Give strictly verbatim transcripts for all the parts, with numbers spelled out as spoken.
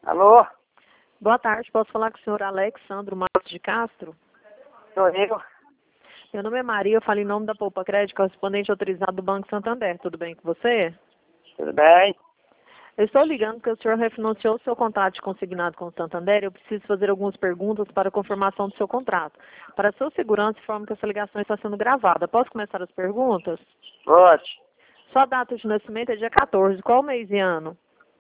Alô? Boa tarde, posso falar com o senhor Alexandro Matos de Castro? Sou eu. Meu nome é Maria, eu falo em nome da Poupa Crédito, correspondente autorizado do Banco Santander. Tudo bem com você? Tudo bem? Eu estou ligando porque o senhor refinanciou o seu contrato de consignado com o Santander e eu preciso fazer algumas perguntas para confirmação do seu contrato. Para sua segurança, informo que essa ligação está sendo gravada. Posso começar as perguntas? Pode. Sua data de nascimento é dia quatorze. Qual mês e ano?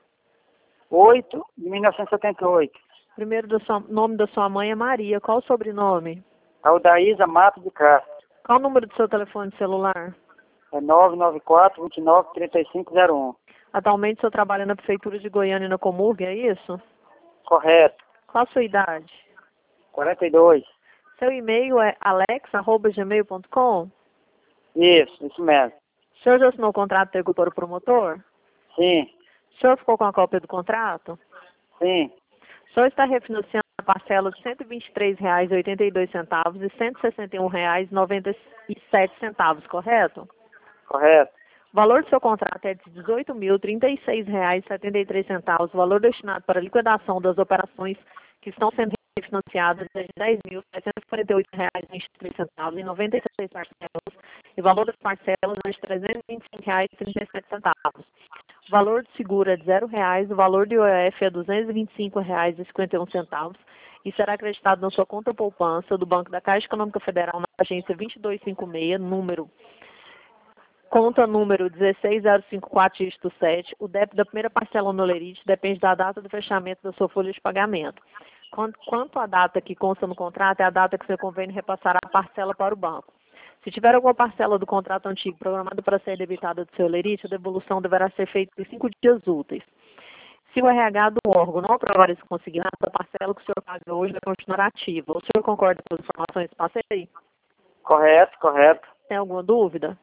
oito de mil novecentos e setenta e oito. Primeiro do seu, nome da sua mãe é Maria. Qual o sobrenome? Aldaísa Mato de Castro. Qual o número do seu telefone celular? É nove nove quatro, vinte e nove, trinta e cinco zero um. Atualmente o senhor trabalha na Prefeitura de Goiânia e na Comurg, é isso? Correto. Qual a sua idade? quarenta e dois. Seu e-mail é alex arroba gmail ponto com? Isso, isso mesmo. O senhor já assinou o contrato de para o promotor? Sim, O senhor ficou com a cópia do contrato? sim. O senhor está refinanciando a parcela de cento e vinte e três reais e oitenta e dois centavos e cento e sessenta e um reais e noventa e sete centavos, correto? Correto. O valor do seu contrato é de dezoito mil e trinta e seis reais e setenta e três centavos. O valor destinado para a liquidação das operações que estão sendo refinanciadas é de dez mil setecentos e quarenta e oito reais e vinte e três centavos em noventa e seis parcelas. E o valor das parcelas é de trezentos e vinte e cinco reais e trinta e sete centavos. O valor de seguro é de zero reais. O valor de I O F é duzentos e vinte e cinco reais e cinquenta e um centavos. E será acreditado na sua conta poupança do Banco da Caixa Econômica Federal na agência vinte e dois cinquenta e seis, número conta número dezesseis zero cinco quatro dígito sete, o débito da primeira parcela no Lerite depende da data do fechamento da sua folha de pagamento. Quanto à data que consta no contrato, é a data que você convém repassar a parcela para o banco. Se tiver alguma parcela do contrato antigo programada para ser debitada do seu Lerite, a devolução deverá ser feita em cinco dias úteis. Se o R H do órgão não aprovar esse consignado, a parcela que o senhor paga hoje vai continuar ativa. O senhor concorda com as informações que passei aí? Correto, correto. Tem alguma dúvida?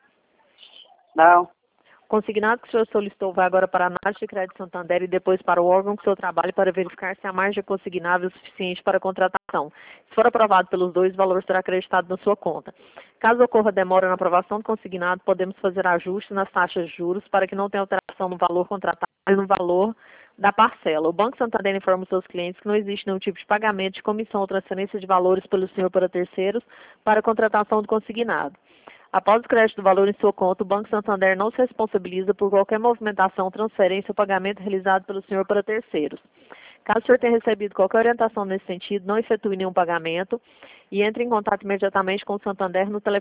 Não. O consignado que o senhor solicitou vai agora para a análise de crédito Santander e depois para o órgão que o senhor trabalha para verificar se a margem é consignável o suficiente para a contratação. Se for aprovado pelos dois, o valor será acreditado na sua conta. Caso ocorra demora na aprovação do consignado, podemos fazer ajustes nas taxas de juros para que não tenha alteração no valor contratado e no valor da parcela. O Banco Santander informa os seus clientes que não existe nenhum tipo de pagamento de comissão ou transferência de valores pelo senhor para terceiros para a contratação do consignado. Após o crédito do valor em sua conta, o Banco Santander não se responsabiliza por qualquer movimentação, transferência ou pagamento realizado pelo senhor para terceiros. Caso o senhor tenha recebido qualquer orientação nesse sentido, não efetue nenhum pagamento e entre em contato imediatamente com o Santander no telefone